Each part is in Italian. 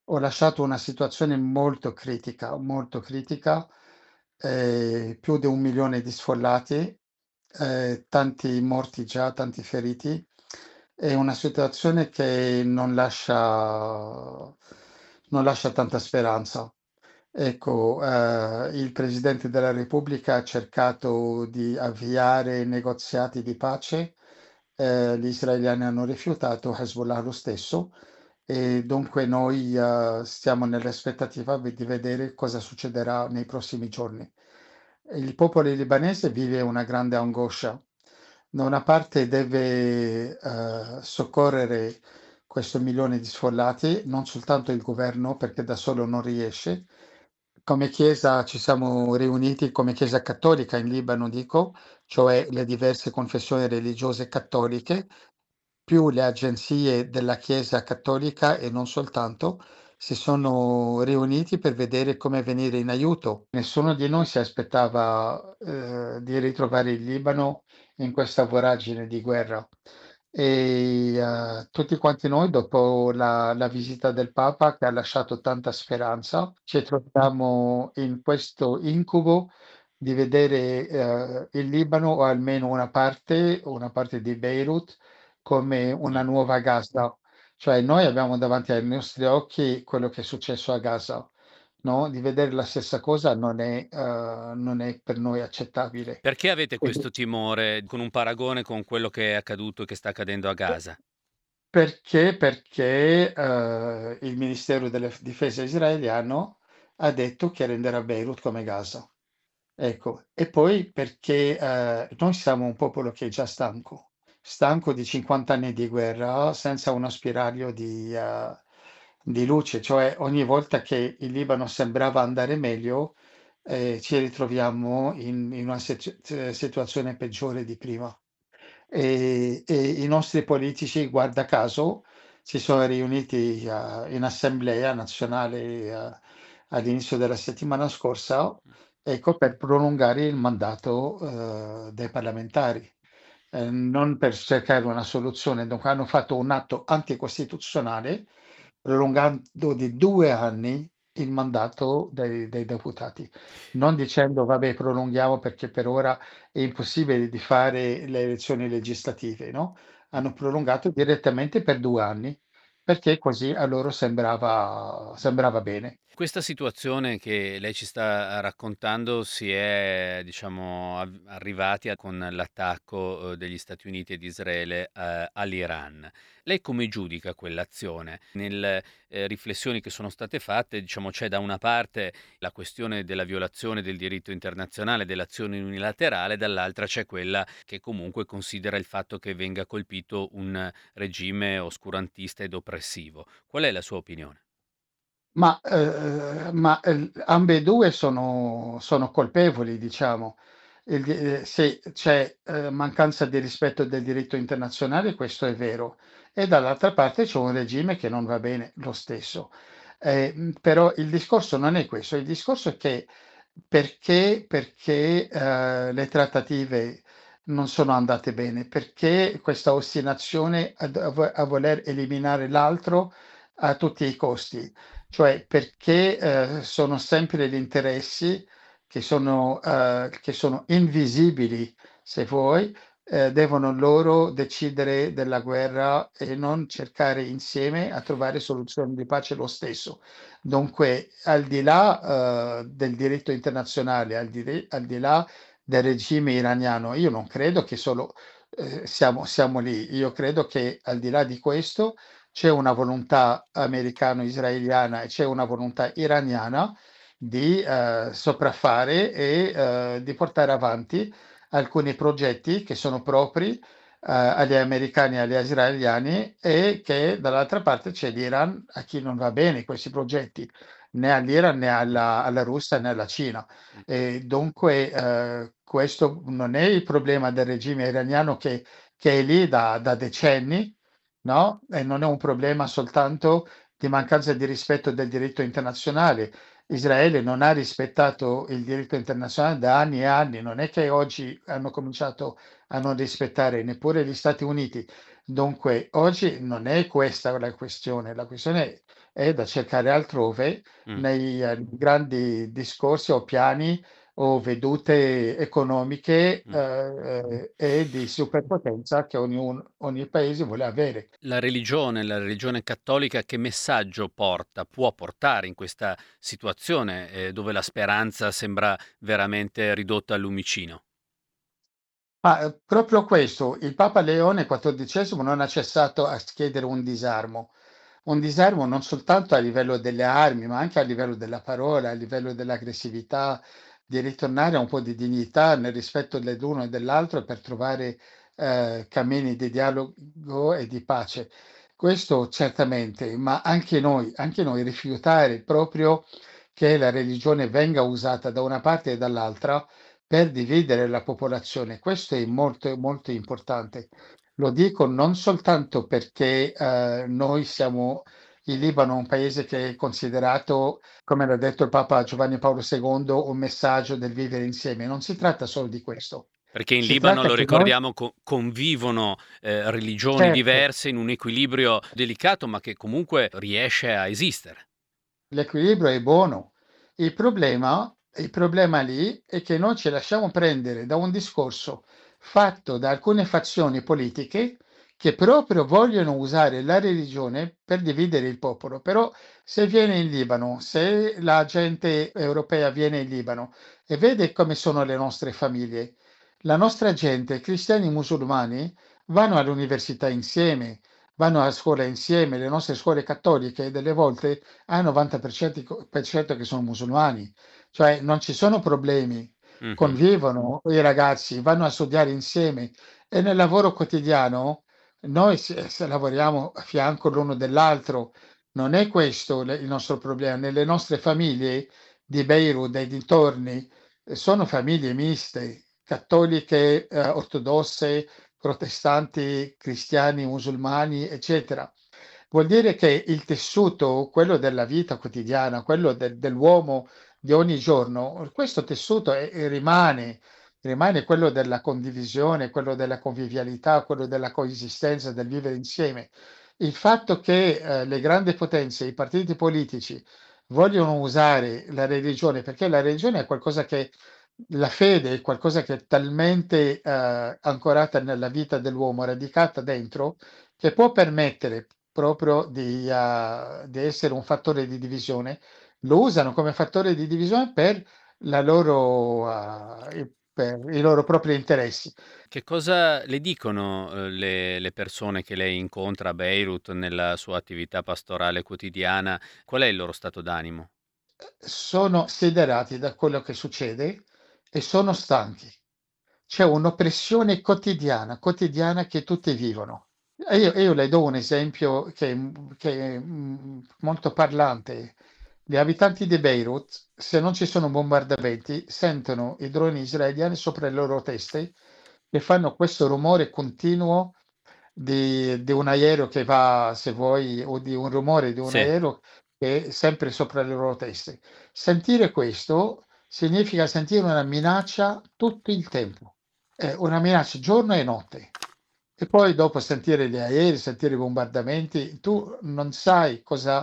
ho lasciato una situazione molto critica, più di 1.000.000 di sfollati, tanti morti già, tanti feriti. È una situazione che non lascia tanta speranza. Ecco, il Presidente della Repubblica ha cercato di avviare negoziati di pace, gli israeliani hanno rifiutato, Hezbollah lo stesso, e dunque noi, stiamo nell'aspettativa di vedere cosa succederà nei prossimi giorni. Il popolo libanese vive una grande angoscia. Da una parte deve, soccorrere questo milione di sfollati, non soltanto il governo, perché da solo non riesce. Come Chiesa ci siamo riuniti come Chiesa cattolica in Libano dico, cioè le diverse confessioni religiose cattoliche, più le agenzie della Chiesa cattolica e non soltanto, si sono riuniti per vedere come venire in aiuto. Nessuno di noi si aspettava, di ritrovare il Libano in questa voragine di guerra. E, tutti quanti noi dopo la visita del Papa che ha lasciato tanta speranza, ci troviamo in questo incubo di vedere, il Libano o almeno una parte di Beirut come una nuova Gaza. Cioè noi abbiamo davanti ai nostri occhi quello che è successo a Gaza, no, di vedere la stessa cosa non è per noi accettabile. Perché avete Quindi questo timore con un paragone con quello che è accaduto e che sta accadendo a Gaza? perché, il Ministero della f difesa israeliano ha detto che renderà Beirut come Gaza. Ecco, e poi perché, noi siamo un popolo che è già stanco di 50 anni di guerra senza uno spiraglio di luce, cioè ogni volta che il Libano sembrava andare meglio, ci ritroviamo in una situazione peggiore di prima. E i nostri politici, guarda caso, si sono riuniti, in assemblea nazionale, all'inizio della settimana scorsa, ecco, per prolungare il mandato, dei parlamentari, non per cercare una soluzione. Dunque hanno fatto un atto anticostituzionale, prolungando di 2 anni il mandato dei deputati, non dicendo: "Vabbè, prolunghiamo perché per ora è impossibile di fare le elezioni legislative", no, hanno prolungato direttamente per 2 anni, perché così a loro sembrava bene. Questa situazione che lei ci sta raccontando si è, diciamo, arrivati con l'attacco, degli Stati Uniti e di Israele, all'Iran. Lei come giudica quell'azione? Nel riflessioni che sono state fatte, diciamo, c'è da una parte la questione della violazione del diritto internazionale, dell'azione unilaterale, dall'altra c'è quella che comunque considera il fatto che venga colpito un regime oscurantista ed oppressivo. Qual è la sua opinione? Ambedue sono colpevoli, diciamo. Se c'è, mancanza di rispetto del diritto internazionale, questo è vero, e dall'altra parte c'è un regime che non va bene lo stesso. Però il discorso non è questo, il discorso è che perché, le trattative non sono andate bene, perché questa ostinazione a voler eliminare l'altro a tutti i costi. Cioè perché, sono sempre gli interessi che sono invisibili, se vuoi, devono loro decidere della guerra e non cercare insieme a trovare soluzioni di pace lo stesso. Dunque, al di là, del diritto internazionale, al di là del regime iraniano, io non credo che solo, siamo lì. Io credo che al di là di questo c'è una volontà americano-israeliana e c'è una volontà iraniana di, sopraffare e, di portare avanti alcuni progetti che sono propri, agli americani e agli israeliani e che dall'altra parte c'è l'Iran a chi non va bene questi progetti, né all'Iran né alla Russia né alla Cina. Mh. E dunque, questo non è il problema del regime iraniano che è lì da decenni, no, e non è un problema soltanto di mancanza di rispetto del diritto internazionale. Israele non ha rispettato il diritto internazionale da anni e anni, non è che oggi hanno cominciato a non rispettare, neppure gli Stati Uniti. Dunque, oggi non è questa la questione è da cercare altrove Mh. nei grandi discorsi o piani o vedute economiche, Mh. e di superpotenza che ogni paese vuole avere. La religione cattolica che messaggio porta, può portare in questa situazione, dove la speranza sembra veramente ridotta al lumicino? Ma, proprio questo, il Papa Leone XIV non ha cessato a s chiedere un disarmo non soltanto a livello delle armi, ma anche a livello della parola, a livello dell'aggressività, di ritornare a un po' di dignità nel rispetto dell'uno e dell'altro per trovare, cammini di dialogo e di pace. Questo certamente, ma anche noi rifiutare proprio che la religione venga usata da una parte e dall'altra per dividere la popolazione. Questo è molto, molto importante. Lo dico non soltanto perché noi siamo il Libano, un paese che è considerato, come l'ha detto il Papa Giovanni Paolo II, un messaggio del vivere insieme. Non si tratta solo di questo. Perché in Si Libano, tratta lo che noi, ricordiamo, convivono, religioni certo, diverse in un equilibrio delicato, ma che comunque riesce a esistere. l'equilibrio è buono. Il problema lì è che noi ci lasciamo prendere da un discorso fatto da alcune fazioni politiche che proprio vogliono usare la religione per dividere il popolo. Però se viene in Libano, se la gente europea viene in Libano e vede come sono le nostre famiglie, la nostra gente, cristiani e musulmani, vanno all'università insieme, vanno a scuola insieme, le nostre scuole cattoliche delle volte al 90% per cento che sono musulmani, cioè non ci sono problemi, Mh-mh. convivono i ragazzi, vanno a studiare insieme e nel lavoro quotidiano noi se lavoriamo a fianco l'uno dell'altro, non è questo il nostro problema. Nelle nostre famiglie di Beirut, dei dintorni, sono famiglie miste, cattoliche, ortodosse, protestanti, cristiani, musulmani, eccetera. Vuol dire che il tessuto, quello della vita quotidiana, quello dell'uomo di ogni giorno, questo tessuto rimane quello della condivisione, quello della convivialità, quello della coesistenza, del vivere insieme. Il fatto che le grandi potenze, i partiti politici vogliono usare la religione, perché la religione è qualcosa che la fede è qualcosa che è talmente ancorata nella vita dell'uomo, radicata dentro, che può permettere proprio di essere un fattore di divisione. Lo usano come fattore di divisione per per i loro propri interessi. Che cosa le dicono, le persone che lei incontra a Beirut nella sua attività pastorale quotidiana? Qual è il loro stato d'animo? Sono siderati da quello che succede e sono stanchi. C'è un'oppressione quotidiana che tutti vivono. E io le do un esempio che è molto parlante. Gli abitanti di Beirut, se non ci sono bombardamenti, sentono i droni israeliani sopra le loro teste che fanno questo rumore continuo di un aereo che va, se vuoi, o di un rumore di un Sì. aereo che è sempre sopra le loro teste. Sentire questo significa sentire una minaccia tutto il tempo, una minaccia giorno e notte. E poi dopo sentire gli aerei, sentire i bombardamenti, tu non sai cosa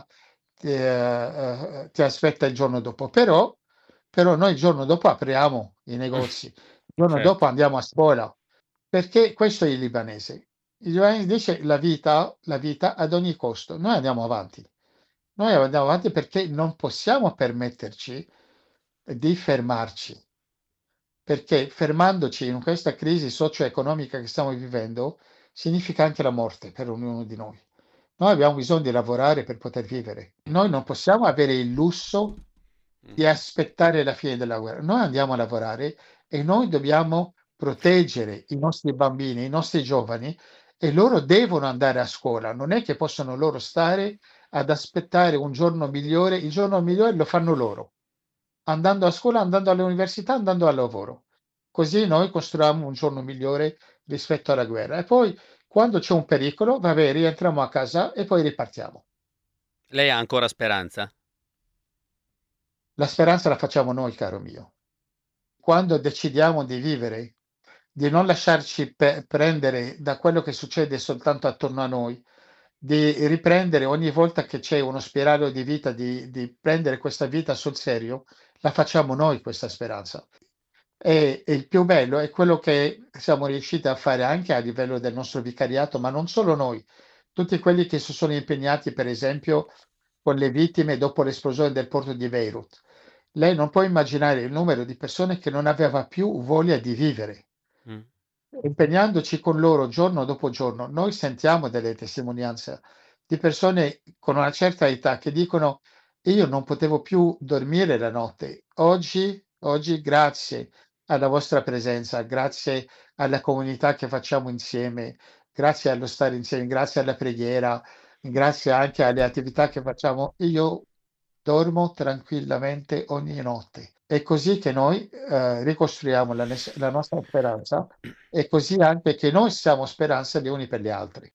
ti aspetta il giorno dopo, però noi il giorno dopo apriamo i negozi, il giorno dopo Certo. andiamo a scuola, perché questo è il libanese. Il libanese dice la vita ad ogni costo. Noi andiamo avanti. Noi andiamo avanti perché non possiamo permetterci di fermarci, perché fermandoci in questa crisi socio-economica che stiamo vivendo significa anche la morte per ognuno di noi. Noi abbiamo bisogno di lavorare per poter vivere. Noi non possiamo avere il lusso Mh. di aspettare la fine della guerra. Noi andiamo a lavorare e noi dobbiamo proteggere i nostri bambini, i nostri giovani e loro devono andare a scuola. Non è che possono loro stare ad aspettare un giorno migliore. Il giorno migliore lo fanno loro, andando a scuola, andando all'università, andando al lavoro. Così noi costruiamo un giorno migliore rispetto alla guerra. E poi, quando c'è un pericolo, vabbè, rientriamo a casa e poi ripartiamo. Lei ha ancora speranza? La speranza la facciamo noi, caro mio. Quando decidiamo di vivere di non lasciarci prendere da quello che succede soltanto attorno a noi, di riprendere ogni volta che c'è uno spiraglio di vita, di prendere questa vita sul serio, la facciamo noi questa speranza. E il più bello è quello che siamo riusciti a fare anche a livello del nostro vicariato, ma non solo noi, tutti quelli che si sono impegnati, per esempio, con le vittime dopo l'esplosione del porto di Beirut. Lei non può immaginare il numero di persone che non aveva più voglia di vivere. Mh. Impegnandoci con loro giorno dopo giorno, noi sentiamo delle testimonianze di persone con una certa età che dicono: "Io non potevo più dormire la notte. Oggi grazie alla vostra presenza, grazie alla comunità che facciamo insieme, grazie allo stare insieme, grazie alla preghiera, grazie anche alle attività che facciamo, io dormo tranquillamente ogni notte." È così che noi, ricostruiamo la nostra speranza, è così anche che noi siamo speranza gli uni per gli altri.